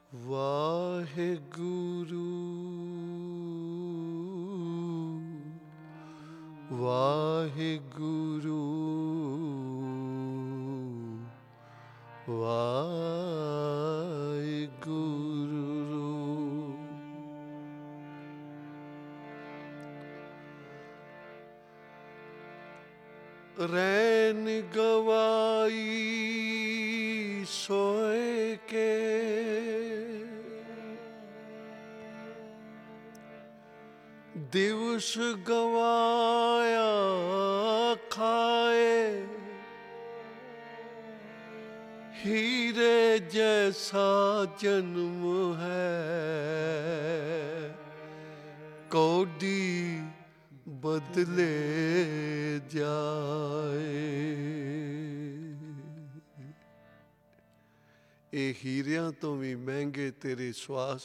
ਵਾਹਿਗੁਰੂ ਵਾਹਿਗੁਰੂ ਵਾਹਿਗੁਰੂ। रैन गवाई सोए के दिवस गवाया खाए, हीरे जैसा जन्म है कौडी बदले जाए। ਇਹ ਹੀਰਿਆਂ ਤੋਂ ਵੀ ਮਹਿੰਗੇ ਤੇਰੇ ਸਵਾਸ,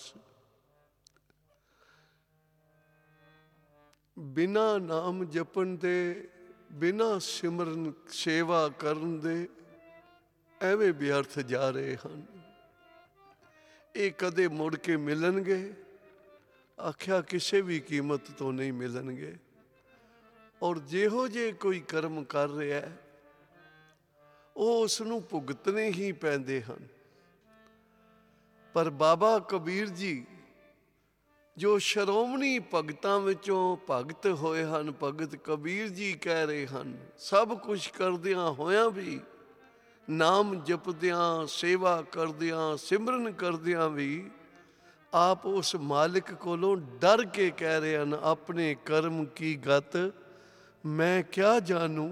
ਬਿਨਾ ਨਾਮ ਜਪਣ ਦੇ, ਬਿਨਾ ਸਿਮਰਨ ਸੇਵਾ ਕਰਨ ਦੇ ਐਵੇਂ ਵਿਅਰਥ ਜਾ ਰਹੇ ਹਨ। ਇਹ ਕਦੇ ਮੁੜ ਕੇ ਮਿਲਣਗੇ? ਆਖਿਆ ਕਿਸੇ ਵੀ ਕੀਮਤ ਤੋਂ ਨਹੀਂ ਮਿਲਣਗੇ। ਔਰ ਜਿਹੋ ਜੇ ਕੋਈ ਕਰਮ ਕਰ ਰਿਹਾ ਉਹ ਉਸ ਨੂੰ ਭੁਗਤਣੇ ਹੀ ਪੈਂਦੇ ਹਨ। ਪਰ ਬਾਬਾ ਕਬੀਰ ਜੀ ਜੋ ਸ਼੍ਰੋਮਣੀ ਭਗਤਾਂ ਵਿੱਚੋਂ ਭਗਤ ਹੋਏ ਹਨ, ਭਗਤ ਕਬੀਰ ਜੀ ਕਹਿ ਰਹੇ ਹਨ, ਸਭ ਕੁਝ ਕਰਦਿਆਂ ਹੋਇਆਂ ਵੀ, ਨਾਮ ਜਪਦਿਆਂ, ਸੇਵਾ ਕਰਦਿਆਂ, ਸਿਮਰਨ ਕਰਦਿਆਂ ਵੀ ਆਪ ਉਸ ਮਾਲਿਕ ਕੋਲੋਂ ਡਰ ਕੇ ਕਹਿ ਰਹੇ ਹਨ, ਆਪਣੇ ਕਰਮ ਕੀ ਗਤ मैं क्या जानूं,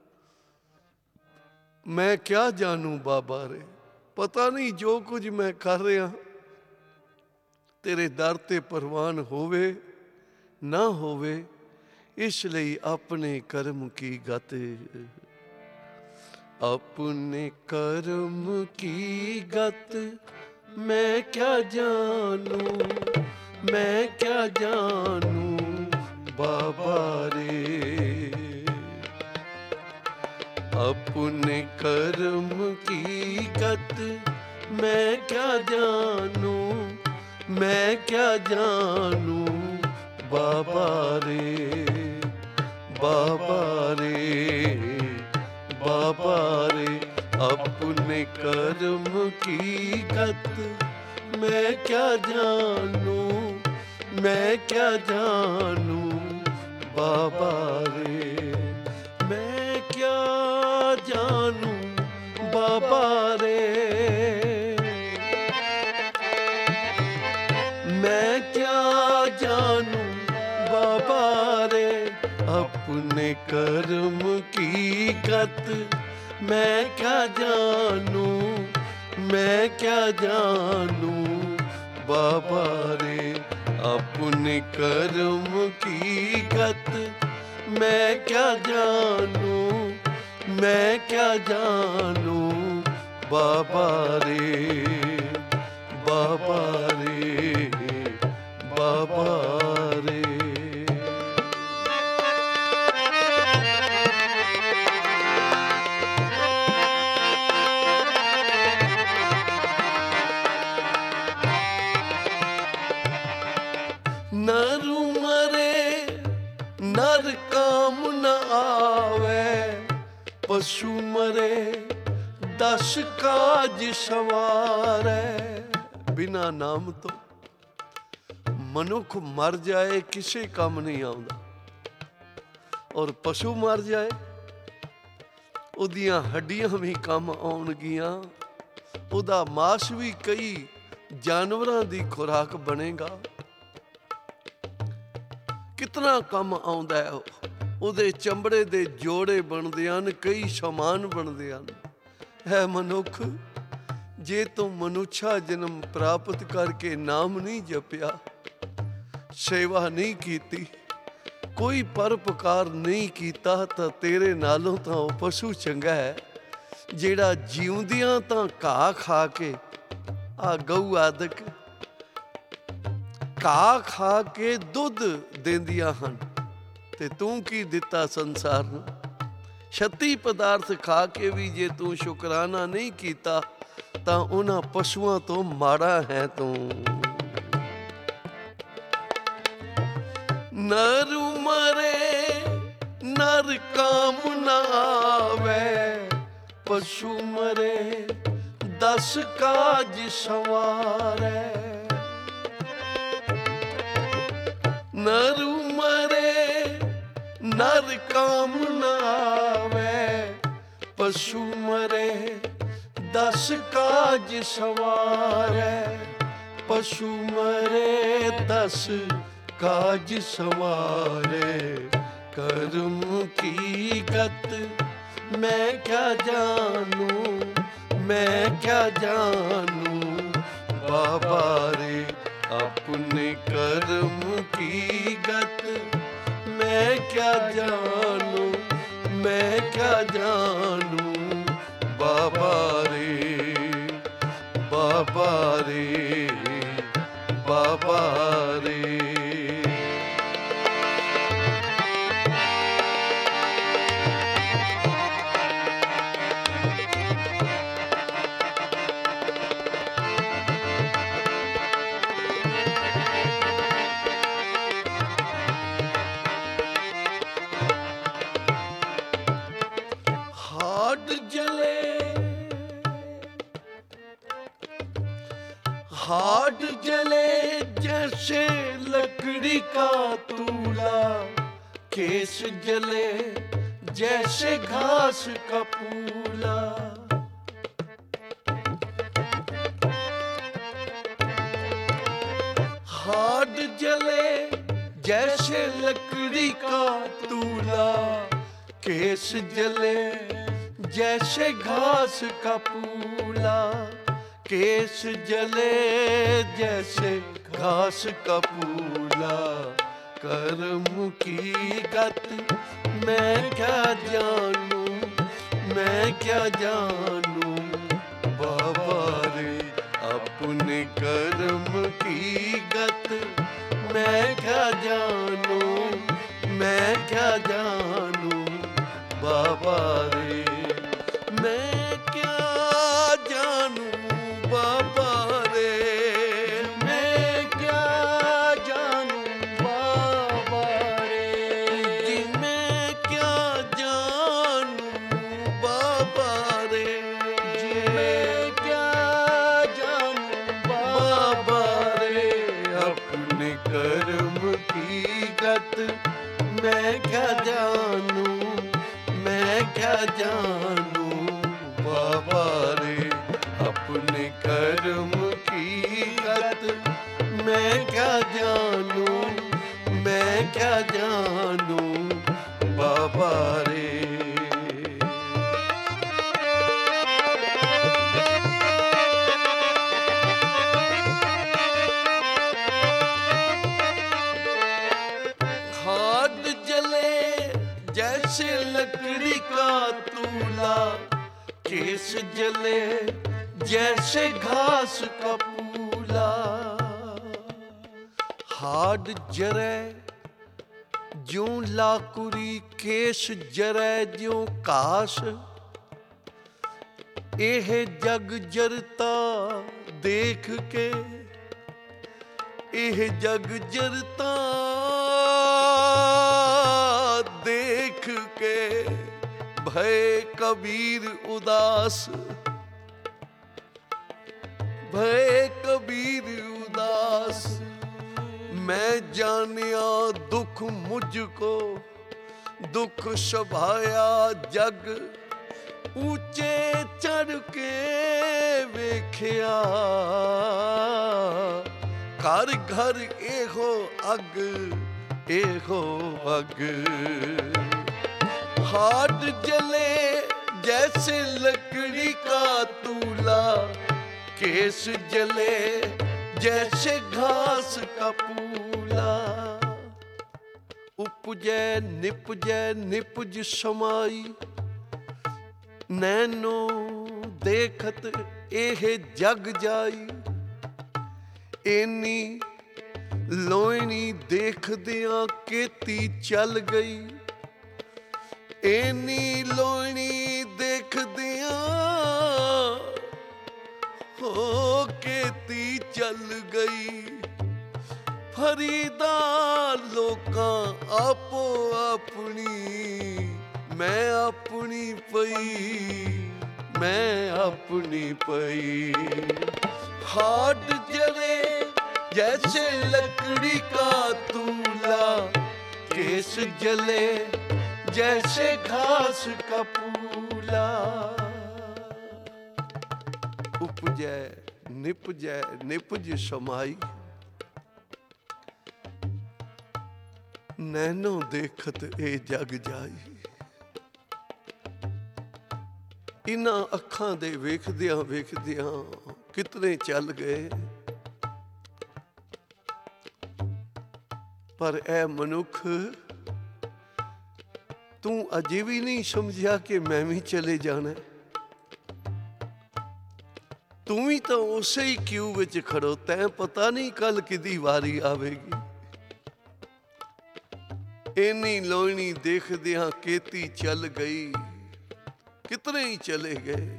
मैं क्या जानूं बाबा रे। पता नहीं जो कुछ मैं कर रहा तेरे दर ते परवान होवे ना होवे, इसलिए अपने कर्म की गत, अपने कर्म की गत मैं क्या जानूं, मैं क्या जानूं बाबा रे। अपने कर्म की गत मैं क्या जानूं, मैं क्या जानूं बाबा रे, बाबा रे, बाबा रे। अपने कर्म की गत मैं क्या जानूं, मैं क्या जानूं बाबा रे। मैं क्या जानूं बाबा रे, मैं क्या जानूं बाबा रे। अपने कर्म की गत मैं क्या जानूं, मैं क्या जानूं बाबा रे। अपने कर्म की गत मैं क्या जानूं, मैं क्या जानूं बाबा रे, बाबा रे, बाबा रे। नर मरे नर काम न आवे, पशु मरे 10 काज सवारे। बिना नाम तो मनुख मर जाए किसे काम नहीं आउंदा, और पशु मर जाए उदियां हड्डियां भी काम आउणगियां, उदा मांस भी कई जानवरां दी खुराक बनेगा। कितना कम आउंदा है, ਉਹਦੇ ਚਮੜੇ ਦੇ ਜੋੜੇ ਬਣਦੇ ਹਨ, ਕਈ ਸਮਾਨ ਬਣਦੇ ਹਨ। ਹੈ ਮਨੁੱਖ, ਜੇ ਤੂੰ ਮਨੁੱਖਾ ਜਨਮ ਪ੍ਰਾਪਤ ਕਰਕੇ ਨਾਮ ਨਹੀਂ ਜਪਿਆ, ਸੇਵਾ ਨਹੀਂ ਕੀਤੀ, ਕੋਈ ਪਰਉਪਕਾਰ ਨਹੀਂ ਕੀਤਾ, ਤਾਂ ਤੇਰੇ ਨਾਲੋਂ ਤਾਂ ਉਹ ਪਸ਼ੂ ਚੰਗਾ ਹੈ ਜਿਹੜਾ ਜਿਉਂਦਿਆਂ ਤਾਂ ਘਾਹ ਖਾ ਕੇ, ਆ ਗਊ ਆਦਿਕ ਘਾਹ ਖਾ ਕੇ ਦੁੱਧ ਦਿੰਦੀਆਂ ਹਨ, ਤੇ ਤੂੰ ਕੀ ਦਿੱਤਾ ਸੰਸਾਰ ਨੂੰ? 36 ਪਦਾਰਥ ਖਾ ਕੇ ਵੀ ਜੇ ਤੂੰ ਸ਼ੁਕਰਾਨਾ ਨਹੀਂ ਕੀਤਾ ਤਾਂ ਉਹਨਾਂ ਪਸ਼ੂਆਂ ਤੋਂ ਮਾੜਾ ਹੈ ਤੂੰ। ਨਰ ਮਰੇ ਨਰ ਕਾਮ ਨਾ ਆਵੇ, ਪਸ਼ੂ ਮਰੇ 10 ਕਾਜ ਸੰਵਾਰੈ। ਨਰ ਮਰੇ ਨਰ ਕਾਮ ਨਾ ਆਵੇ, ਪਸ਼ੂ ਮਰੇ 10 ਕਾਜ ਸੰਵਾਰੈ। ਪਸ਼ੂ ਮਰੇ 10 काज संवारे, कर्म की गत मैं क्या जानू, मैं क्या जानू। बाबा रे अपने कर्म की गत मैं क्या जानू, मैं क्या जानू। बाबा रे बाबा रे बाबा रे। हाथ जले जैसे लकड़ी का तूला, केस जले जैसे घास का पूला। हाथ जले जैसे लकड़ी का तूला, केस जले जैसे घास का पूला। केस जले जैसे घास का पूला, कर्म की गत मैं क्या जानू, मैं क्या जानू। बाबा रे अपने कर्म की गत मैं क्या जानू, मैं क्या जानू। बाबा रे मैं क्या जानू, बाबा रे मैं क्या जानू। बाबा रे जी मैं क्या जानू, बाबा रे जी मैं क्या जानू। बाबा रे अपने कर्म की गत मैं क्या जानू, मैं क्या जानू। बाबा रे अपने कर्म की गत मैं क्या जानू, मैं क्या जानू। बाबा रे हाथ जले जैसे लकड़ी का तूला, केस जले जैसे घास का पूला। हाड जरे ज्यों लाकुरी, केस जरे ज्यों काश। एह जग जरता देख के, एह जग जरता देख के भय कबीर उदास, भय कबीर उदास। मैं जानिया दुख मुझको, दुख सभाया जग ऊंचे चढ़ के वेख्या। घर घर एहो अग, एहो अग। हाथ जले जैसे लकड़ी का तूला, केस जले जैसे घास का पूला। उपजै निपजै निपज समाई, नैनो देखत एह जग जाई। एनी लोइनी देखदियां केती चल गई। एनी लोइनी देखदियां केती चल गई फरीदा लोकां आपो अपनी, मैं अपनी पई, मैं अपनी पई। हाथ जले जैसे लकड़ी का तूला, केस जले जैसे घास का पूला। उपजै निपजै निपज समाई, नैनो देखत ए जग जाई। इन्हां अखां दे वेखदियां वेखदियां कितने चल गए, पर ऐ मनुख तू अजे भी नहीं समझिया कि मैं भी चले जाना। तू भी तो उसे ही क्यू विच खड़ोता है, पता नहीं कल किदी वारी आवेगी। इन्नी लोहनी देखदियां केती चल गई, कितने ही चले गए।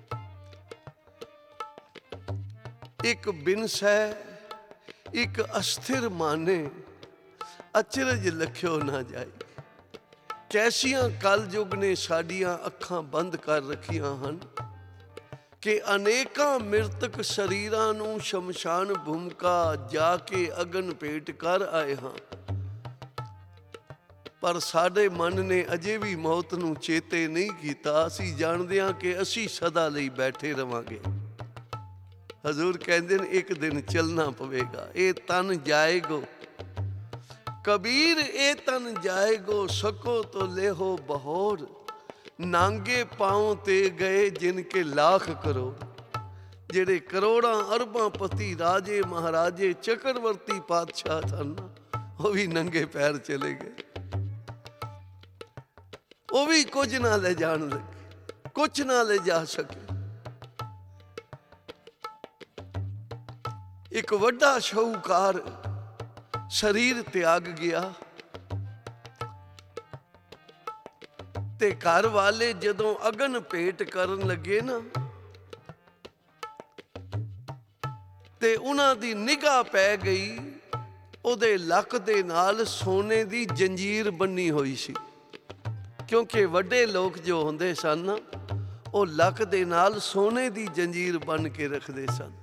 एक बिनस है एक अस्थिर माने, अचरज लख्यो ना जाए। कैसियां कलयुग ने साडियां अखां बंद कर रखियां हन कि अनेकां मृतक शरीरां नूं शमशान भूमिका जाके अगन भेट कर आए हां, पर साडे मन ने अजे भी मौत नूं चेते नहीं कीता। असीं जाणदे हां कि असीं सदा लई बैठे रवांगे। हजूर कहंदे ने एक दिन चलना पवेगा, ये तन जाएगो। कबीर ए तन जाएगो, सको तो लेहो बहोर। नांगे पांव ते गए जिनके लाख करोड़। जेड़े करोड़ां अरबां पति राजे महाराजे चक्रवर्ती पातशाह सन, वो भी नंगे पैर चले गए। वो भी कुछ ना ले जान लगे, कुछ ना ले जा सके। एक वड्डा शाहूकार शरीर त्याग गया ते घर वाले जदों अगन भेट करन लगे ना, ते उन्हां दी निगाह पै गई ओदे लक दे नाल सोने दी जंजीर बन्नी होई सी। क्योंकि वड्डे लोग जो हुंदे सन ना, वो लक दे नाल सोने दी जंजीर बन के रखदे सन।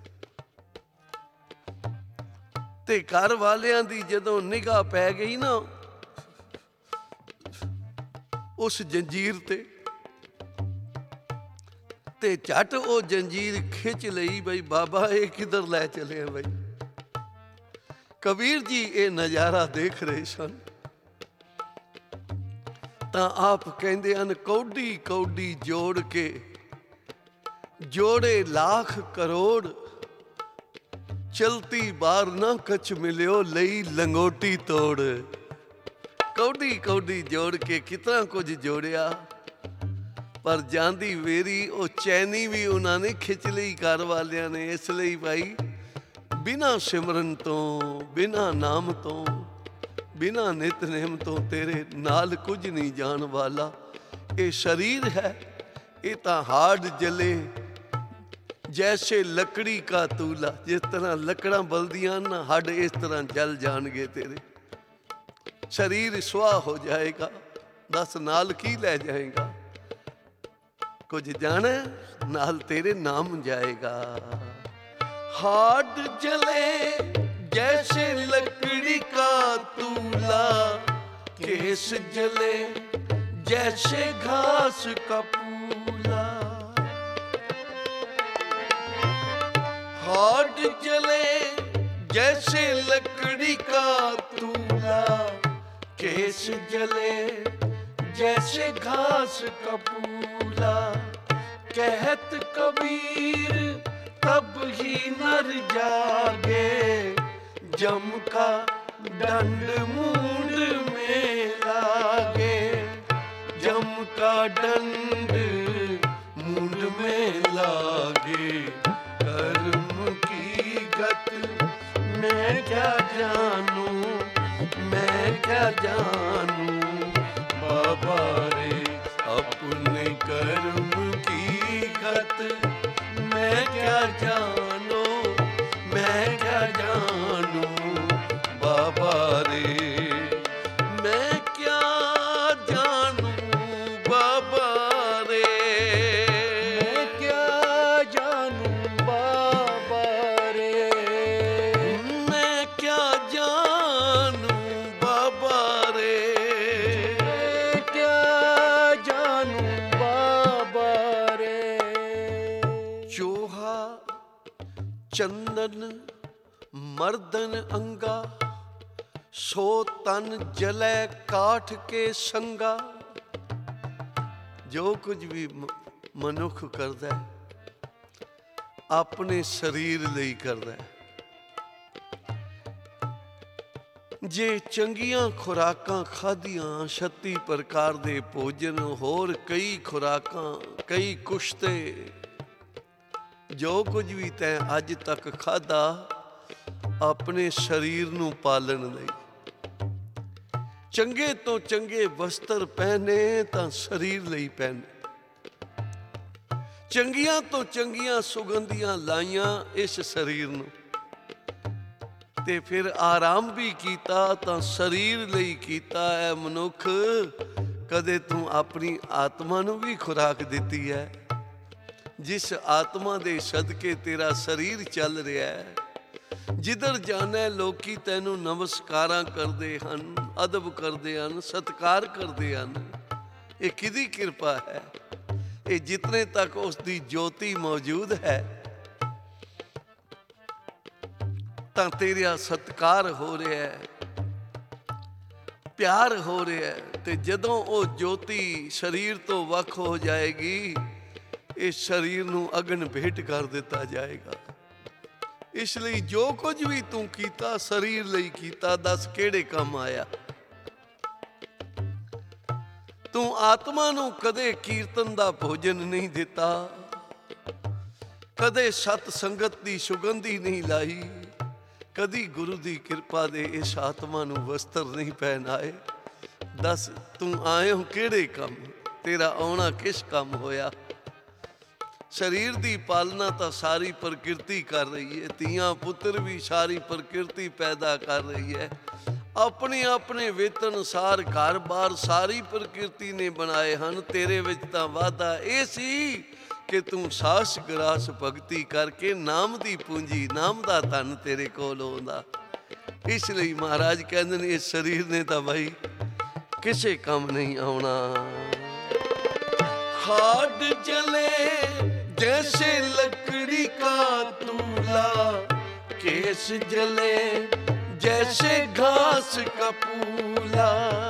ते घर वालियां दी जदों निगाह पै गई ना उस जंजीर ते झट वो जंजीर खिंच लई। बई बाबा ये किधर लै चले हैं बई। कबीर जी ये नज़ारा देख रहे सन तां आप कहंदे हन, कौडी कौडी जोड़ के जोड़े लाख करोड़, चलती बार ना कछ मिलियो लई लंगोटी तोड़। कौडी कौडी जोड़ के कितना कुछ जोड़िया, पर जांदी वेरी वो चैनी भी उन्होंने खिंच लई घर वालियां ने। इसलिए भाई बिना सिमरन तो, बिना नाम तो, बिना नितनेम तो तेरे नाल कुछ नहीं जान वाला। ये शरीर है, ये तो हार्ड जले जैसे लकड़ी का तूला। जिस तरह लकड़ा बलदियां ना, हड इस तरह जल जाएंगे तेरे। शरीर सुहा हो जाएगा, दस नाल की ले जाएगा। कुछ जाने नाल तेरे नाम जाएगा। हाड जले जैसे लकड़ी का तूला, केस जले जैसे घास का पूला। हाड जले जैसे लकड़ी का तूला, केस जले जैसे घास का पूला। कहत कबीर तब ही नर जागे, जम का दंड मूंड में लागे। जम का दंड मूंड में लागे। कर्म की गत मैं क्या जानू, मैं क्या जानू। बाबा रे अपने कर्म की गत मैं क्या जानू। ਚੰਦਨ ਮਰਦਨ ਅੰਗਾ, ਸੋ ਤਨ ਜਲੈ ਕਾਠ ਕੇ ਸੰਗਾ। ਜੋ ਕੁਝ ਵੀ ਮਨੁੱਖ ਕਰਦਾ ਹੈ ਆਪਣੇ ਸਰੀਰ ਲਈ ਕਰਦਾ ਹੈ। ਜੇ ਚੰਗੀਆਂ ਖੁਰਾਕਾਂ ਖਾਧੀਆਂ, 36 ਪ੍ਰਕਾਰ ਦੇ ਭੋਜਨ, ਹੋਰ ਕਈ ਖੁਰਾਕਾਂ, ਕਈ ਕੁਸ਼ਤੇ, ਜੋ ਕੁਝ ਵੀ ਤੈਂ ਅੱਜ ਤੱਕ ਖਾਧਾ ਆਪਣੇ ਸਰੀਰ ਨੂੰ ਪਾਲਣ ਲਈ। ਚੰਗੇ ਤੋਂ ਚੰਗੇ ਵਸਤਰ ਪਹਿਨੇ ਤਾਂ ਸਰੀਰ ਲਈ ਪਹਿਨੇ, ਚੰਗੀਆਂ ਤੋਂ ਚੰਗੀਆਂ ਸੁਗੰਧੀਆਂ ਲਾਈਆਂ ਇਸ ਸਰੀਰ ਨੂੰ, ਤੇ ਫਿਰ ਆਰਾਮ ਵੀ ਕੀਤਾ ਤਾਂ ਸਰੀਰ ਲਈ ਕੀਤਾ ਹੈ। ਮਨੁੱਖ, ਕਦੇ ਤੂੰ ਆਪਣੀ ਆਤਮਾ ਨੂੰ ਵੀ ਖੁਰਾਕ ਦਿੱਤੀ ਹੈ? ਜਿਸ ਆਤਮਾ ਦੇ ਸਦਕੇ ਤੇਰਾ ਸਰੀਰ ਚੱਲ ਰਿਹਾ ਹੈ, ਜਿੱਧਰ ਜਾਣਾ ਲੋਕੀ ਤੈਨੂੰ ਨਮਸਕਾਰਾਂ ਕਰਦੇ ਹਨ, ਅਦਬ ਕਰਦੇ ਹਨ, ਸਤਿਕਾਰ ਕਰਦੇ ਹਨ, ਇਹ ਕਿਹਦੀ ਕਿਰਪਾ ਹੈ? ਇਹ ਜਿਤਨੇ ਤੱਕ ਉਸ ਦੀ ਜੋਤੀ ਮੌਜੂਦ ਹੈ ਤਾਂ ਤੇਰਾ ਸਤਿਕਾਰ ਹੋ ਰਿਹਾ ਹੈ, ਪਿਆਰ ਹੋ ਰਿਹਾ ਹੈ। ਤੇ ਜਦੋਂ ਉਹ ਜੋਤੀ ਸਰੀਰ ਤੋਂ ਵੱਖ ਹੋ ਜਾਏਗੀ, ਇਸ ਸਰੀਰ ਨੂੰ ਅਗਨ ਭੇਟ ਕਰ ਦਿੱਤਾ ਜਾਏਗਾ। ਇਸ ਲਈ ਜੋ ਕੁਝ ਵੀ ਤੂੰ ਕੀਤਾ ਸਰੀਰ ਲਈ ਕੀਤਾ। ਦੱਸ ਕਿਹੜੇ ਕੰਮ ਆਇਆ? ਤੂੰ ਆਤਮਾ ਨੂੰ ਕਦੇ ਕੀਰਤਨ ਦਾ ਭੋਜਨ ਨਹੀਂ ਦਿੱਤਾ, ਕਦੇ ਸਤ ਸੰਗਤ ਦੀ ਸੁਗੰਧੀ ਨਹੀਂ ਲਾਈ, ਕਦੀ ਗੁਰੂ ਦੀ ਕਿਰਪਾ ਦੇ ਇਸ ਆਤਮਾ ਨੂੰ ਵਸਤਰ ਨਹੀਂ ਪਹਿਨਾਏ। ਦੱਸ ਤੂੰ ਆਏ ਹੋ ਕਿਹੜੇ ਕੰਮ? ਤੇਰਾ ਆਉਣਾ ਕਿਸ ਕੰਮ ਹੋਇਆ? ਸਰੀਰ ਦੀ ਪਾਲਣਾ ਤਾਂ ਸਾਰੀ ਪ੍ਰਕਿਰਤੀ ਕਰ ਰਹੀ ਹੈ, ਧੀਆਂ ਪੁੱਤਰ ਵੀ ਸਾਰੀ ਪ੍ਰਕਿਰਤੀ ਪੈਦਾ ਕਰ ਰਹੀ ਹੈ। ਆਪਣੇ ਆਪਣੇ ਵੇਤ ਅਨੁਸਾਰ ਘਰ-ਬਾਰ ਸਾਰੀ ਪ੍ਰਕਿਰਤੀ ਨੇ ਬਣਾਏ ਹਨ। ਤੇਰੇ ਵਿੱਚ ਤਾਂ ਵਾਧਾ ਇਹ ਸੀ ਕਿ ਤੂੰ ਸਾਸ ਗਰਾਸ ਭਗਤੀ ਕਰਕੇ ਨਾਮ ਦੀ ਪੂੰਜੀ, ਨਾਮ ਦਾ ਧਨ ਤੇਰੇ ਕੋਲ ਆਉਂਦਾ। ਇਸ ਲਈ ਮਹਾਰਾਜ ਕਹਿੰਦੇ ਨੇ ਇਸ ਸਰੀਰ ਨੇ ਤਾਂ ਭਾਈ ਕਿਸੇ ਕੰਮ ਨਹੀਂ ਆਉਣਾ। ਖਾਡ ਜਲੇ जैसे लकड़ी का तूला, केस जले जैसे घास का पूला।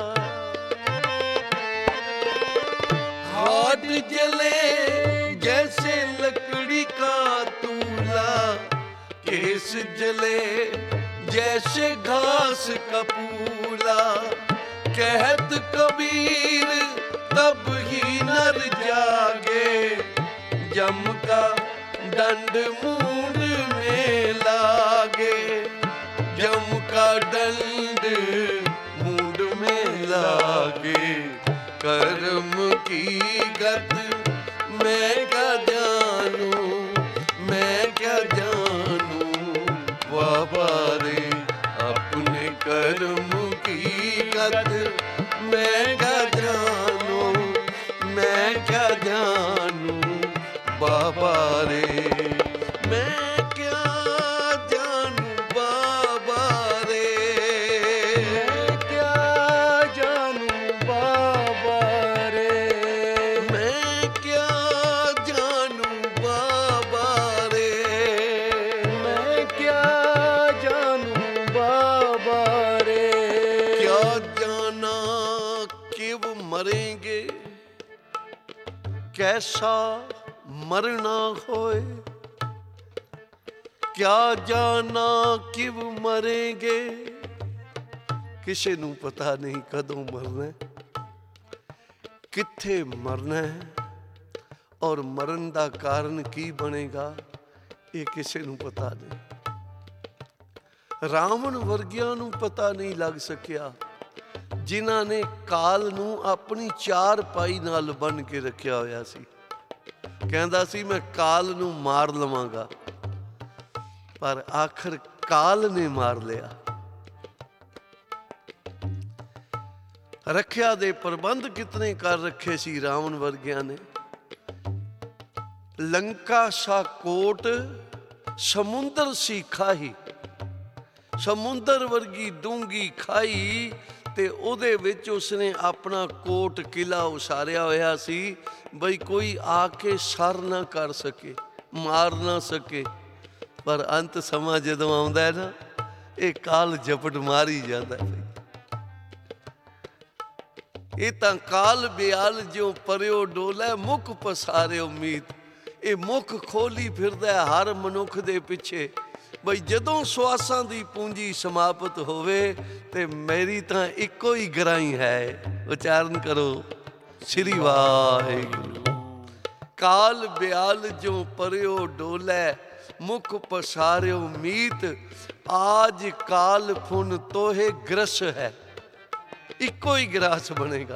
हाथ जले जैसे लकड़ी का तूला, केस जले जैसे घास का पूला। कहत कबीर तब ही नर जागे, जम का दंड मूंड में लागे, जम का दंड मूंड में लागे। कर्म की गत मैं क्या जानूं, मैं क्या जानूं बाबा रे, अपने कर्म की गत मैं क्या जानूं, मैं क्या जानूं बाबा रे। मैं क्या जानूं बाबा रे, मैं क्या जानूं बाबा रे, मैं क्या जानूं बाबा रे, मैं क्या जानूं बाबा रे। क्या जाना कब मरेंगे, कैसा मरना होए। क्या जाना किब मरेंगे, ਕਿਸੇ ਨੂੰ ਪਤਾ ਨਹੀਂ ਕਦੋਂ ਮਰਨਾ, ਕਿੱਥੇ ਮਰਨਾ ਹੈ, ਔਰ ਮਰਨ ਦਾ ਕਾਰਨ ਕੀ ਬਣੇਗਾ ਇਹ ਕਿਸੇ ਨੂੰ ਪਤਾ ਨਹੀਂ। ਰਾਵਣ ਵਰਗਿਆਂ ਨੂੰ ਪਤਾ ਨਹੀਂ ਲੱਗ ਸਕਿਆ, ਜਿਨ੍ਹਾਂ ਨੇ ਕਾਲ ਨੂੰ ਆਪਣੀ ਚਾਰ ਪਾਈ ਨਾਲ ਬੰਨ੍ਹ ਕੇ ਰੱਖਿਆ ਹੋਇਆ ਸੀ। ਕਹਿੰਦਾ ਸੀ ਮੈਂ ਕਾਲ ਨੂੰ ਮਾਰ ਲਵਾਂਗਾ, ਪਰ ਆਖਰ ਕਾਲ ਨੇ ਮਾਰ ਲਿਆ। ਰੱਖਿਆ ਦੇ ਪ੍ਰਬੰਧ ਕਿਤਨੇ ਕਰ ਰੱਖੇ ਸੀ ਰਾਵਣ ਵਰਗਿਆਂ ਨੇ। ਲੰਕਾ ਸਾ ਕੋਟ ਸਮੁੰਦਰ ਸੀ ਖਾਈ, ਸਮੁੰਦਰ ਵਰਗੀ ਡੂੰਗੀ ਖਾਈ, ਤੇ ਉਹਦੇ ਵਿੱਚ ਉਸਨੇ ਆਪਣਾ ਕੋਟ ਕਿਲਾ ਉਸਾਰਿਆ ਹੋਇਆ ਸੀ ਬਈ ਕੋਈ ਆ ਕੇ ਸਰ ਨਾ ਕਰ ਸਕੇ, ਮਾਰ ਨਾ ਸਕੇ। ਪਰ ਅੰਤ ਸਮਾਂ ਜਦੋਂ ਆਉਂਦਾ ਹੈ ਨਾ, ਇਹ ਕਾਲ ਝਪਟ ਮਾਰ ਹੀ ਜਾਂਦਾ ਹੈ। ਇਹ ਤਾਂ ਕਾਲ ਬਿਆਲ ਜਿਉ ਪਰਿਓ ਡੋਲੇ, ਮੁਖ ਪਸਾਰਿਓ ਮੀਤ। ਇਹ ਮੁਖ ਖੋਲੀ ਫਿਰਦਾ ਹਰ ਮਨੁੱਖ ਦੇ ਪਿੱਛੇ, ਬਈ ਜਦੋਂ ਸਵਾਸਾਂ ਦੀ ਪੂੰਜੀ ਸਮਾਪਤ ਹੋਵੇ ਤੇ ਮੇਰੀ ਤਾਂ ਇੱਕੋ ਹੀ ਗਰਾਈ ਹੈ। ਉਚਾਰਨ ਕਰੋ, ਸ੍ਰੀ ਵਾਹਿਗੁਰੂ। ਕਾਲ ਬਿਆਲ ਜਿਉ ਪਰਿਓ ਡੋਲੇ, ਮੁਖ ਪਸਾਰਿਓ ਮੀਤ। ਆਜ ਕਾਲ ਫੁਨ ਤੋਹੇ ਗ੍ਰਸ ਹੈ, ਇੱਕੋ ਹੀ ਗ੍ਰਾਸ ਬਣੇਗਾ।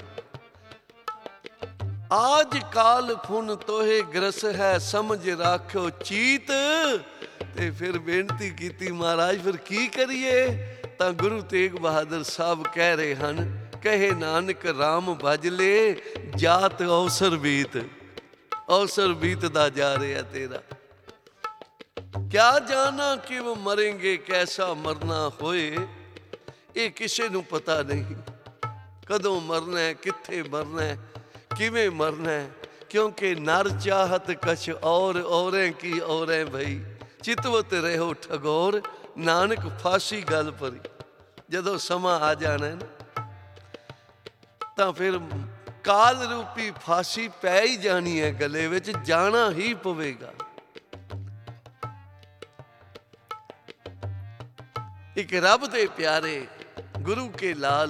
ਆਜ ਕਾਲ ਫੁਨ ਤੋਹੇ ਗ੍ਰਸ ਹੈ, ਸਮਝ ਰਾਖਿਓ ਚੀਤ। ਤੇ ਫਿਰ ਬੇਨਤੀ ਕੀਤੀ, ਮਹਾਰਾਜ ਫਿਰ ਕੀ ਕਰੀਏ? ਤਾਂ ਗੁਰੂ ਤੇਗ ਬਹਾਦਰ ਸਾਹਿਬ ਕਹਿ ਰਹੇ ਹਨ, ਕਹੇ ਨਾਨਕ ਰਾਮ ਭਜ ਲੈ, ਜਾਤ ਅਵਸਰ ਬੀਤ। ਅਵਸਰ ਬੀਤਦਾ ਜਾ ਰਿਹਾ ਤੇਰਾ। ਕਿਆ ਜਾਣਾ ਕਿਵ ਮਰੇਂਗੇ, ਕੈਸਾ ਮਰਨਾ ਹੋਏ। ਇਹ ਕਿਸੇ ਨੂੰ ਪਤਾ ਨਹੀਂ ਕਦੋਂ ਮਰਨਾ ਹੈ, ਕਿੱਥੇ ਮਰਨਾ ਹੈ, ਕਿਵੇਂ ਮਰਨਾ ਹੈ। ਕਿਉਂਕਿ ਨਰ ਚਾਹਤ ਕਛ ਔਰੇ ਕੀ ਔਰੇ ਭਈ, ਚਿਤਵਤ ਰਹੋ ਠਗੋਰ। ਨਾਨਕ ਫਾਸੀ ਗੱਲ ਪਰੀ। ਜਦੋਂ ਸਮਾਂ ਆ ਜਾਣਾ ਨਾ, ਤਾਂ ਫਿਰ ਕਾਲ ਰੂਪੀ ਫਾਸੀ ਪੈ ਹੀ ਜਾਣੀ ਹੈ ਗਲੇ ਵਿੱਚ, ਜਾਣਾ ਹੀ ਪਵੇਗਾ। ਇੱਕ ਰੱਬ ਦੇ ਪਿਆਰੇ ਗੁਰੂ ਕੇ ਲਾਲ,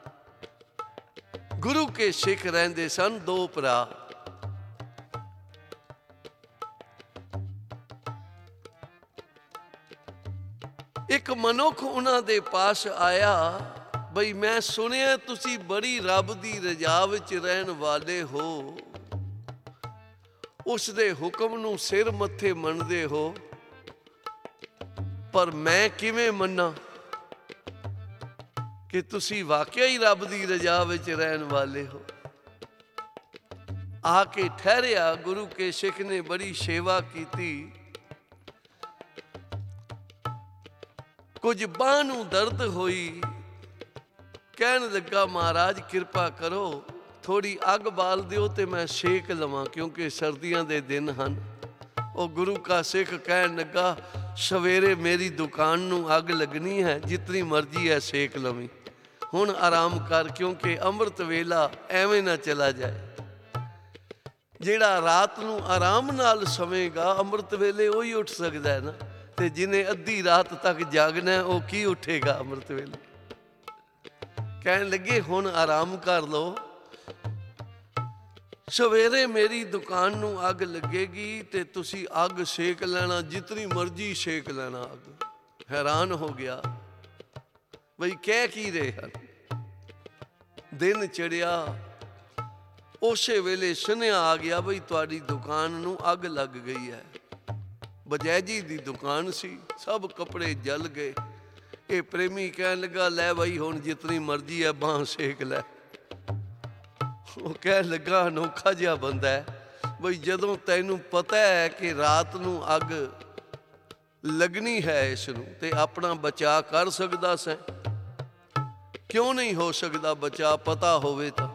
ਗੁਰੂ ਕੇ ਸਿੱਖ ਰਹਿੰਦੇ ਸਨ, ਦੋ ਭਰਾ। ਇੱਕ ਮਨੁੱਖ ਉਹਨਾਂ ਦੇ ਪਾਸ ਆਇਆ, ਬਈ ਮੈਂ ਸੁਣਿਆ ਤੁਸੀਂ ਬੜੀ ਰੱਬ ਦੀ ਰਜ਼ਾ ਵਿੱਚ ਰਹਿਣ ਵਾਲੇ ਹੋ, ਉਸ ਦੇ ਹੁਕਮ ਨੂੰ ਸਿਰ ਮੱਥੇ ਮੰਨਦੇ ਹੋ, ਪਰ ਮੈਂ ਕਿਵੇਂ ਮੰਨਾਂ ਕਿ ਤੁਸੀਂ ਵਾਕਿਆ ਹੀ ਰੱਬ ਦੀ ਰਜ਼ਾ ਵਿੱਚ ਰਹਿਣ ਵਾਲੇ ਹੋ। ਆ ਕੇ ਠਹਿਰਿਆ। ਗੁਰੂ ਕੇ ਸਿੱਖ ਨੇ ਬੜੀ ਸੇਵਾ ਕੀਤੀ। ਕੁਝ ਬਾਂਹ ਨੂੰ ਦਰਦ ਹੋਈ। ਕਹਿਣ ਲੱਗਾ, ਮਹਾਰਾਜ ਕਿਰਪਾ ਕਰੋ, ਥੋੜੀ ਅੱਗ ਬਾਲ ਦਿਓ ਤੇ ਮੈਂ ਸੇਕ ਲਵਾਂ, ਕਿਉਂਕਿ ਸਰਦੀਆਂ ਦੇ ਦਿਨ ਹਨ। ਉਹ ਗੁਰੂ ਕਾ ਸਿੱਖ ਕਹਿਣ ਲੱਗਾ, ਸਵੇਰੇ ਮੇਰੀ ਦੁਕਾਨ ਨੂੰ ਅੱਗ ਲੱਗਣੀ ਹੈ, ਜਿਤਨੀ ਮਰਜ਼ੀ ਹੈ ਸੇਕ ਲਵੀਂ, ਹੁਣ ਆਰਾਮ ਕਰ, ਕਿਉਂਕਿ ਅੰਮ੍ਰਿਤ ਵੇਲਾ ਐਵੇਂ ਨਾ ਚਲਾ ਜਾਏ। ਜਿਹੜਾ ਰਾਤ ਨੂੰ ਆਰਾਮ ਨਾਲ ਸਵੇਗਾ, ਅੰਮ੍ਰਿਤ ਵੇਲੇ ਉਹੀ ਉੱਠ ਸਕਦਾ ਹੈ ਨਾ। ਤੇ ਜਿਹਨੇ ਅੱਧੀ ਰਾਤ ਤੱਕ ਜਾਗਣਾ, ਉਹ ਕੀ ਉੱਠੇਗਾ ਅੰਮ੍ਰਿਤ ਵੇਲੇ? ਕਹਿਣ ਲੱਗੇ, ਹੁਣ ਆਰਾਮ ਕਰ ਲਓ, ਸਵੇਰੇ ਮੇਰੀ ਦੁਕਾਨ ਨੂੰ ਅੱਗ ਲੱਗੇਗੀ ਤੇ ਤੁਸੀਂ ਅੱਗ ਸੇਕ ਲੈਣਾ, ਜਿਤਨੀ ਮਰਜ਼ੀ ਸੇਕ ਲੈਣਾ ਅੱਗ। ਹੈਰਾਨ ਹੋ ਗਿਆ, ਬਈ ਕਹਿ ਕੀ ਰਹੇ ਹਨ। ਦਿਨ ਚੜਿਆ, ਉਸੇ ਵੇਲੇ ਸੁਨੇਹਾ ਆ ਗਿਆ, ਬਈ ਤੁਹਾਡੀ ਦੁਕਾਨ ਨੂੰ ਅੱਗ ਲੱਗ ਗਈ ਹੈ। ਬਜੈਜੀ ਦੀ ਦੁਕਾਨ ਸੀ, ਸਭ ਕੱਪੜੇ ਜਲ ਗਏ। ਇਹ ਪ੍ਰੇਮੀ ਕਹਿਣ ਲੱਗਾ, ਲੈ ਬਈ ਹੁਣ ਜਿਤਨੀ ਮਰਜ਼ੀ ਹੈ ਬਾਂਹ ਸੇਕ ਲੈ। ਉਹ ਕਹਿਣ ਲੱਗਾ, ਅਨੋਖਾ ਜਿਹਾ ਬੰਦਾ ਹੈ, ਬਈ ਜਦੋਂ ਤੈਨੂੰ ਪਤਾ ਹੈ ਕਿ ਰਾਤ ਨੂੰ ਅੱਗ ਲੱਗਣੀ ਹੈ ਇਸ ਨੂੰ, ਤੇ ਆਪਣਾ ਬਚਾਅ ਕਰ ਸਕਦਾ ਸੈਂ, ਕਿਉਂ ਨਹੀਂ ਹੋ ਸਕਦਾ ਬਚਾਅ? ਪਤਾ ਹੋਵੇ ਤਾਂ।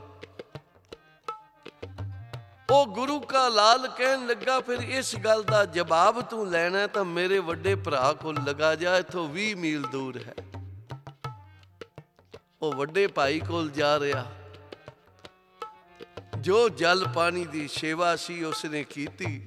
ਉਹ ਗੁਰੂ ਕਾ ਲਾਲ ਕਹਿਣ ਲੱਗਾ, ਫਿਰ ਇਸ ਗੱਲ ਦਾ ਜਵਾਬ ਤੂੰ ਲੈਣਾ ਤਾਂ ਮੇਰੇ ਵੱਡੇ ਭਰਾ ਕੋਲ ਲਗਾ ਜਾ, ਇੱਥੋਂ 20 ਮੀਲ ਦੂਰ ਹੈ। ਉਹ ਵੱਡੇ ਭਾਈ ਕੋਲ ਜਾ ਰਿਹਾ। ਜੋ ਜਲ ਪਾਣੀ ਦੀ ਸੇਵਾ ਸੀ ਉਸਨੇ ਕੀਤੀ,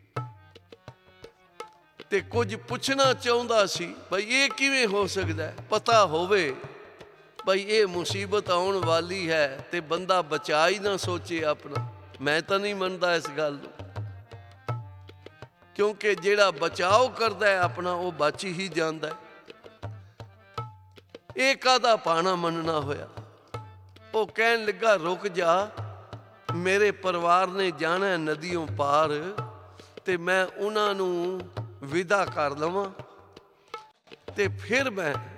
ਤੇ ਕੁਝ ਪੁੱਛਣਾ ਚਾਹੁੰਦਾ ਸੀ, ਬਈ ਇਹ ਕਿਵੇਂ ਹੋ ਸਕਦਾ? ਪਤਾ ਹੋਵੇ ਬਈ ਇਹ ਮੁਸੀਬਤ ਆਉਣ ਵਾਲੀ ਹੈ ਤੇ ਬੰਦਾ ਬਚਾ ਹੀ ਨਾ ਸੋਚੇ ਆਪਣਾ। ਮੈਂ ਤਾਂ ਨਹੀਂ ਮੰਨਦਾ ਇਸ ਗੱਲ ਨੂੰ, ਕਿਉਂਕਿ ਜਿਹੜਾ ਬਚਾਓ ਕਰਦਾ ਹੈ ਆਪਣਾ, ਉਹ ਬਚ ਹੀ ਜਾਂਦਾ ਹੈ। ਇਹ ਕਾਹਦਾ ਪਾਣਾ ਮੰਨਣਾ ਹੋਇਆ? ਉਹ ਕਹਿਣ ਲੱਗਾ, ਰੁਕ ਜਾ, ਮੇਰੇ ਪਰਿਵਾਰ ਨੇ ਜਾਣਾ ਨਦੀਓਂ ਪਾਰ, ਤੇ ਮੈਂ ਉਹਨਾਂ ਨੂੰ ਵਿਦਾ ਕਰ ਲਵਾਂ ਤੇ ਫਿਰ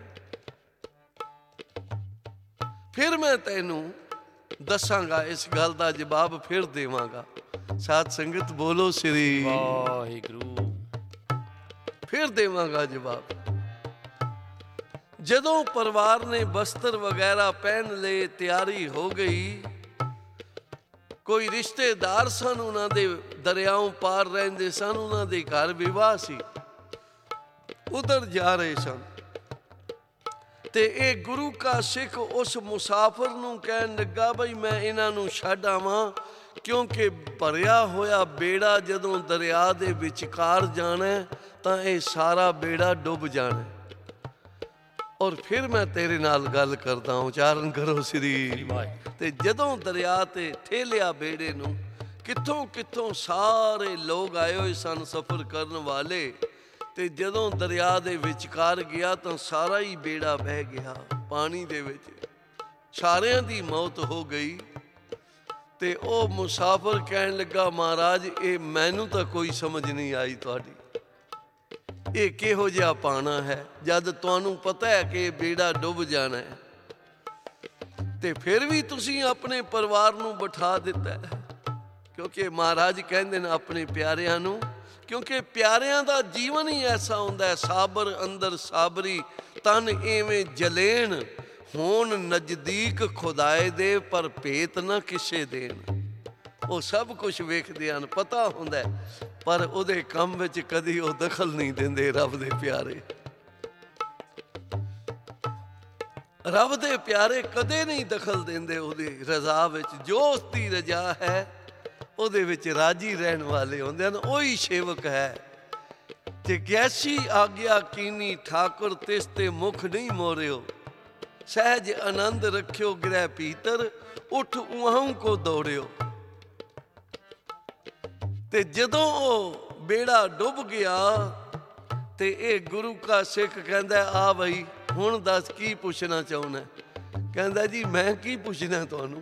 ਮੈਂ ਤੈਨੂੰ ਦੱਸਾਂਗਾ, ਇਸ ਗੱਲ ਦਾ ਜਵਾਬ ਫਿਰ ਦੇਵਾਂਗਾ। ਸਾਧ ਸੰਗਤ ਬੋਲੋ ਸ੍ਰੀ ਵਾਹਿਗੁਰੂ। ਫਿਰ ਦੇਵਾਂਗਾ ਜਵਾਬ। ਜਦੋਂ ਪਰਿਵਾਰ ਨੇ ਬਸਤਰ ਵਗੈਰਾ ਪਹਿਨ ਲਏ, ਤਿਆਰੀ ਹੋ ਗਈ। ਕੋਈ ਰਿਸ਼ਤੇਦਾਰ ਸਨ ਉਹਨਾਂ ਦੇ, ਦਰਿਆਓਂ ਪਾਰ ਰਹਿੰਦੇ ਸਨ, ਉਹਨਾਂ ਦੇ ਘਰ ਵਿਵਾਹ ਸੀ। ਉਧਰ ਜਾ ਰਹੇ ਸਨ। ਤੇ ਇਹ ਗੁਰੂ ਕਾ ਸਿੱਖ ਉਸ ਮੁਸਾਫਰ ਨੂੰ ਕਹਿਣ ਲੱਗਾ ਬਈ ਮੈਂ ਇਹਨਾਂ ਨੂੰ ਛੱਡ ਆਵਾਂ, ਕਿਉਂਕਿ ਭਰਿਆ ਹੋਇਆ ਬੇੜਾ ਜਦੋਂ ਦਰਿਆ ਦੇ ਵਿਚਕਾਰ ਜਾਣਾ ਤਾਂ ਇਹ ਸਾਰਾ ਬੇੜਾ ਡੁੱਬ ਜਾਣਾ। ਔਰ ਫਿਰ ਮੈਂ ਤੇਰੇ ਨਾਲ ਗੱਲ ਕਰਦਾ, ਉਚਾਰਨ ਕਰੋ ਸ੍ਰੀ ਵਾਹਿਗੁਰੂ। ਤੇ ਜਦੋਂ ਦਰਿਆ ਤੇ ਠੇਲਿਆ ਬੇੜੇ ਨੂੰ, ਕਿੱਥੋਂ ਕਿੱਥੋਂ ਸਾਰੇ ਲੋਕ ਆਏ ਹੋਏ ਸਨ ਸਫ਼ਰ ਕਰਨ ਵਾਲੇ। ਤੇ ਜਦੋਂ ਦਰਿਆ ਦੇ ਵਿਚਕਾਰ ਗਿਆ ਤਾਂ ਸਾਰਾ ਹੀ ਬੇੜਾ ਬਹਿ ਗਿਆ ਪਾਣੀ ਦੇ ਵਿੱਚ, ਸਾਰਿਆਂ ਦੀ ਮੌਤ ਹੋ ਗਈ। ਤੇ ਉਹ ਮੁਸਾਫਰ ਕਹਿਣ ਲੱਗਾ ਮਹਾਰਾਜ ਇਹ ਮੈਨੂੰ ਤਾਂ ਕੋਈ ਸਮਝ ਨਹੀਂ ਆਈ ਤੁਹਾਡੀ, ਇਹ ਕਿਹੋ ਜਿਹਾ ਪਾਣਾ ਹੈ ਜਦ ਤੁਹਾਨੂੰ ਪਤਾ ਹੈ ਕਿ ਬੇੜਾ ਡੁੱਬ ਜਾਣਾ ਹੈ, ਤੇ ਫਿਰ ਵੀ ਤੁਸੀਂ ਆਪਣੇ ਪਰਿਵਾਰ ਨੂੰ ਬਿਠਾ ਦਿੱਤਾ ਹੈ। ਕਿਉਂਕਿ ਮਹਾਰਾਜ ਕਹਿੰਦੇ ਨੇ ਆਪਣੇ ਪਿਆਰਿਆਂ ਨੂੰ, ਕਿਉਂਕਿ ਪਿਆਰਿਆਂ ਦਾ ਜੀਵਨ ਹੀ ਐਸਾ ਹੁੰਦਾ ਹੈ, ਸਾਬਰ ਅੰਦਰ ਸਾਬਰੀ ਤਨ ਐਵੇਂ ਜਲੇਣ, ਹੋਣ ਨਜ਼ਦੀਕ ਖੁਦਾਏ ਦੇ ਪਰ ਭੇਤ ਨਾ ਕਿਸੇ ਦੇਣ। ਉਹ ਸਭ ਕੁਝ ਵੇਖਦੇ ਹਨ, ਪਤਾ ਹੁੰਦਾ, ਪਰ ਉਹਦੇ ਕੰਮ ਵਿੱਚ ਕਦੀ ਉਹ ਦਖਲ ਨਹੀਂ ਦਿੰਦੇ। ਰੱਬ ਦੇ ਪਿਆਰੇ, ਰੱਬ ਦੇ ਪਿਆਰੇ ਕਦੇ ਨਹੀਂ ਦਖਲ ਦਿੰਦੇ ਉਹਦੀ ਰਜ਼ਾ ਵਿੱਚ। ਜੋ ਉਸਦੀ ਰਜ਼ਾ ਹੈ ਉਹਦੇ ਵਿੱਚ ਰਾਜੀ ਰਹਿਣ ਵਾਲੇ ਹੁੰਦੇ ਹਨ, ਉਹੀ ਸੇਵਕ ਹੈ। ਤੇ ਗੈਸੀ ਆਗਿਆ ਕੀਨੀ ਠਾਕੁਰ ਤਿਸ ਤੇ ਮੁਖ ਨਹੀਂ ਮੋਰਿਓ, ਸਹਿਜ ਆਨੰਦ ਰੱਖਿਓ ਗ੍ਰਹਿ ਭੀਤਰ, ਉਠ ਉਹਾਂ ਕੋ ਦੌੜਿਓ। ਤੇ ਜਦੋਂ ਉਹ ਬੇੜਾ ਡੁੱਬ ਗਿਆ ਤੇ ਇਹ ਗੁਰੂ ਕਾ ਸਿੱਖ ਕਹਿੰਦਾ ਆ ਬਈ ਹੁਣ ਦੱਸ ਕੀ ਪੁੱਛਣਾ ਚਾਹੁੰਦਾ। ਕਹਿੰਦਾ ਜੀ ਮੈਂ ਕੀ ਪੁੱਛਣਾ ਤੁਹਾਨੂੰ।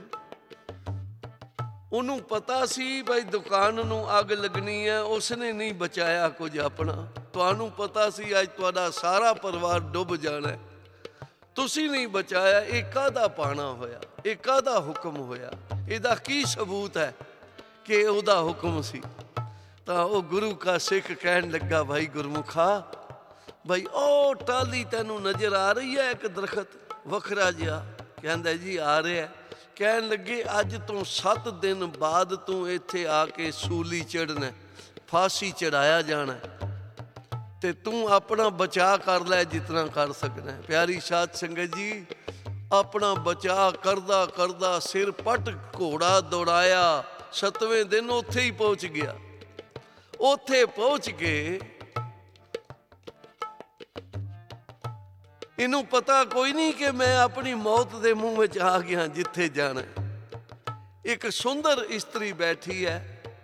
ਉਹਨੂੰ ਪਤਾ ਸੀ ਬਈ ਦੁਕਾਨ ਨੂੰ ਅੱਗ ਲੱਗਣੀ ਹੈ, ਉਸਨੇ ਨਹੀਂ ਬਚਾਇਆ ਕੁਝ ਆਪਣਾ। ਤੁਹਾਨੂੰ ਪਤਾ ਸੀ ਅੱਜ ਤੁਹਾਡਾ ਸਾਰਾ ਪਰਿਵਾਰ ਡੁੱਬ ਜਾਣਾ, ਤੁਸੀਂ ਨਹੀਂ ਬਚਾਇਆ। ਇਹ ਕਾਹਦਾ ਪਾਣਾ ਹੋਇਆ, ਇਹ ਕਾਹਦਾ ਹੁਕਮ ਹੋਇਆ, ਇਹਦਾ ਕੀ ਸਬੂਤ ਹੈ ਕਿ ਉਹਦਾ ਹੁਕਮ ਸੀ। ਤਾਂ ਉਹ ਗੁਰੂ ਕਾ ਸਿੱਖ ਕਹਿਣ ਲੱਗਾ ਭਾਈ ਗੁਰਮੁਖਾ, ਬਈ ਉਹ ਟਾਹਲੀ ਤੈਨੂੰ ਨਜ਼ਰ ਆ ਰਹੀ ਹੈ ਇੱਕ ਦਰਖਤ ਵੱਖਰਾ ਜਿਹਾ। ਕਹਿੰਦਾ ਜੀ ਆ ਰਿਹਾ। ਕਹਿਣ ਲੱਗੇ ਅੱਜ ਤੋਂ 7 ਦਿਨ ਬਾਅਦ ਤੂੰ ਇੱਥੇ ਆ ਕੇ ਸੂਲੀ ਚੜ੍ਹਨਾ, ਫਾਂਸੀ ਚੜਾਇਆ ਜਾਣਾ, ਤੇ ਤੂੰ ਆਪਣਾ ਬਚਾਅ ਕਰ ਲੈ ਜਿਤਨਾ ਕਰ ਸਕਣਾ। ਪਿਆਰੀ ਸਾਧ ਸੰਗਤ ਜੀ, ਆਪਣਾ ਬਚਾਅ ਕਰਦਾ ਕਰਦਾ ਸਿਰ ਪੱਟ ਘੋੜਾ ਦੌੜਾਇਆ, 7ਵੇਂ ਦਿਨ ਉੱਥੇ ਹੀ ਪਹੁੰਚ ਗਿਆ। ਉੱਥੇ ਪਹੁੰਚ ਕੇ ਇਹਨੂੰ ਪਤਾ ਕੋਈ ਨਹੀਂ ਕਿ ਮੈਂ ਆਪਣੀ ਮੌਤ ਦੇ ਮੂੰਹ ਵਿੱਚ ਆ ਗਿਆ ਜਿੱਥੇ ਜਾਣਾ। ਇੱਕ ਸੁੰਦਰ ਇਸਤਰੀ ਬੈਠੀ ਹੈ,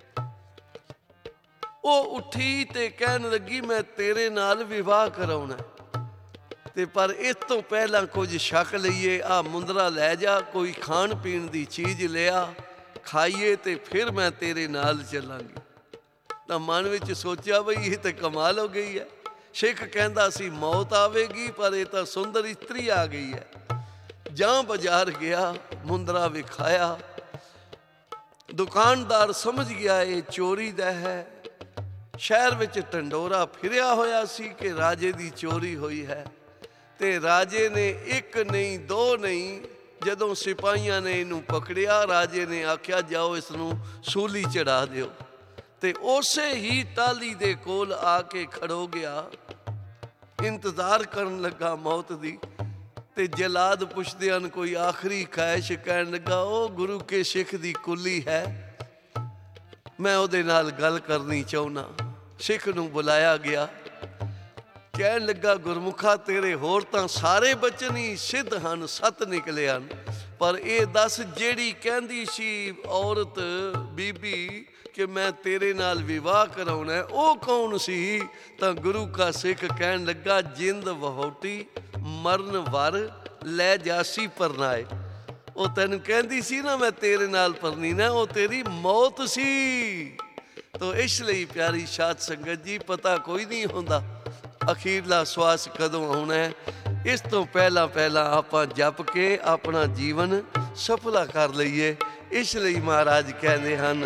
ਉਹ ਉੱਠੀ ਤੇ ਕਹਿਣ ਲੱਗੀ ਮੈਂ ਤੇਰੇ ਨਾਲ ਵਿਵਾਹ ਕਰਾਉਣਾ, ਤੇ ਪਰ ਇਸ ਤੋਂ ਪਹਿਲਾਂ ਕੁਝ ਛਕ ਲਈਏ। ਆ ਮੁੰਦਰਾ ਲੈ ਜਾ, ਕੋਈ ਖਾਣ ਪੀਣ ਦੀ ਚੀਜ਼ ਲਿਆ, ਖਾਈਏ ਤੇ ਫਿਰ ਮੈਂ ਤੇਰੇ ਨਾਲ ਚੱਲਾਂਗੀ। ਤਾਂ ਮਨ ਵਿੱਚ ਸੋਚਿਆ ਬਈ ਇਹ ਤੇ ਕਮਾਲ ਹੋ ਗਈ ਹੈ। ਸਿੱਖ ਕਹਿੰਦਾ ਸੀ ਮੌਤ ਆਵੇਗੀ, ਪਰ ਇਹ ਤਾਂ ਸੁੰਦਰ ਇਸਤਰੀ ਆ ਗਈ ਹੈ। ਜਾਂ ਬਾਜ਼ਾਰ ਗਿਆ, ਮੁੰਦਰਾ ਵਿਖਾਇਆ, ਦੁਕਾਨਦਾਰ ਸਮਝ ਗਿਆ ਇਹ ਚੋਰੀ ਦਾ ਹੈ। ਸ਼ਹਿਰ ਵਿੱਚ ਢੰਡੋਰਾ ਫਿਰਿਆ ਹੋਇਆ ਸੀ ਕਿ ਰਾਜੇ ਦੀ ਚੋਰੀ ਹੋਈ ਹੈ। ਤੇ ਰਾਜੇ ਨੇ 1 ਨਹੀਂ 2 ਨਹੀਂ, ਜਦੋਂ ਸਿਪਾਹੀਆਂ ਨੇ ਇਹਨੂੰ ਪਕੜਿਆ, ਰਾਜੇ ਨੇ ਆਖਿਆ ਜਾਓ ਇਸ ਨੂੰ ਸੂਲੀ ਚੜਾ ਦਿਓ। ਤੇ ਉਸੇ ਹੀ ਟਾਹਲੀ ਦੇ ਕੋਲ ਆ ਕੇ ਖੜੋ ਗਿਆ, ਇੰਤਜ਼ਾਰ ਕਰਨ ਲੱਗਾ ਮੌਤ ਦੀ। ਤੇ ਜਲਾਦ ਪੁੱਛਦੇ ਹਨ ਕੋਈ ਆਖਰੀ ਖਾਹਿਸ਼, ਕਹਿਣ ਲੱਗਾ ਉਹ ਗੁਰੂ ਕੇ ਸਿੱਖ ਦੀ ਕੁੱਲੀ ਹੈ, ਮੈਂ ਉਹਦੇ ਨਾਲ ਗੱਲ ਕਰਨੀ ਚਾਹੁੰਦਾ। ਸਿੱਖ ਨੂੰ ਬੁਲਾਇਆ ਗਿਆ, ਕਹਿਣ ਲੱਗਾ ਗੁਰਮੁਖਾ ਤੇਰੇ ਹੋਰ ਤਾਂ ਸਾਰੇ ਬਚਨ ਹੀ ਸਿੱਧ ਹਨ, 7 ਨਿਕਲੇ ਹਨ, ਪਰ ਇਹ ਦੱਸ ਜਿਹੜੀ ਕਹਿੰਦੀ ਸੀ ਔਰਤ ਬੀਬੀ ਕਿ ਮੈਂ ਤੇਰੇ ਨਾਲ ਵਿਵਾਹ ਕਰਾਉਣਾ, ਉਹ ਕੌਣ ਸੀ? ਤਾਂ ਗੁਰੂ ਕਾ ਸਿੱਖ ਕਹਿਣ ਲੱਗਾ ਜਿੰਦ ਵਹੋਟੀ ਮਰਨ ਵਰ ਲੈ ਜਾਸੀ ਪਰਨਾਏ। ਉਹ ਤੈਨੂੰ ਕਹਿੰਦੀ ਸੀ ਨਾ ਮੈਂ ਤੇਰੇ ਨਾਲ ਪਰਨੀ ਨਾ, ਉਹ ਤੇਰੀ ਮੌਤ ਸੀ। ਤੋ ਇਸ ਲਈ ਪਿਆਰੀ ਸਾਧ ਸੰਗਤ ਜੀ, ਪਤਾ ਕੋਈ ਨਹੀਂ ਹੁੰਦਾ ਅਖੀਰਲਾ ਸਵਾਸ ਕਦੋਂ ਆਉਣਾ ਹੈ। ਇਸ ਤੋਂ ਪਹਿਲਾਂ ਆਪਾਂ ਜਪ ਕੇ ਆਪਣਾ ਜੀਵਨ ਸਫਲਾ ਕਰ ਲਈਏ। ਇਸ ਲਈ ਮਹਾਰਾਜ ਕਹਿੰਦੇ ਹਨ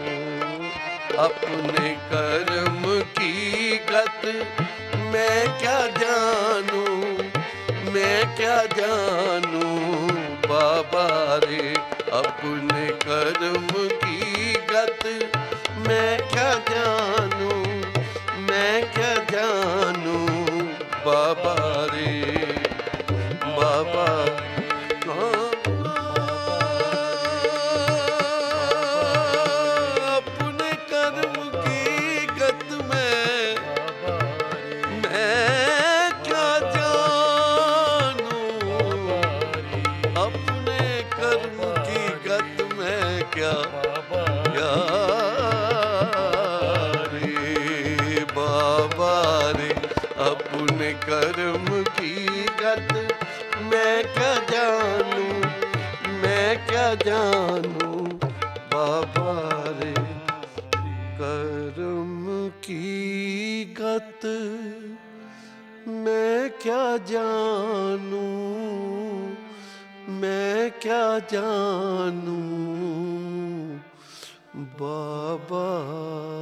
ਆਪਣੇ ਕਰਮ ਕੀ ਗਤ ਮੈਂ ਕਿਆ ਜਾਨੂ, ਮੈਂ ਕਿਆ ਜਾਨੂ ਬਾਬਾ ਰੇ। ਆਪਣੇ ਕਰਮ ਕੀ ਗਤ ਮੈਂ ਕਿਆ ਜਾਨੂ, ਮੈਂ ਕਿਆ ਜਾਨੂ बाबा रे बाबा अपने कर्म की गत में मैं क्या जानूं, अपने कर्म की गत में क्या रे बाबा रे, अपने कर्म की गत मैं क्या जानूं, मैं क्या जानूं बाबा रे, कर्म की गत मैं क्या जानूं, मैं क्या जानूं बाबा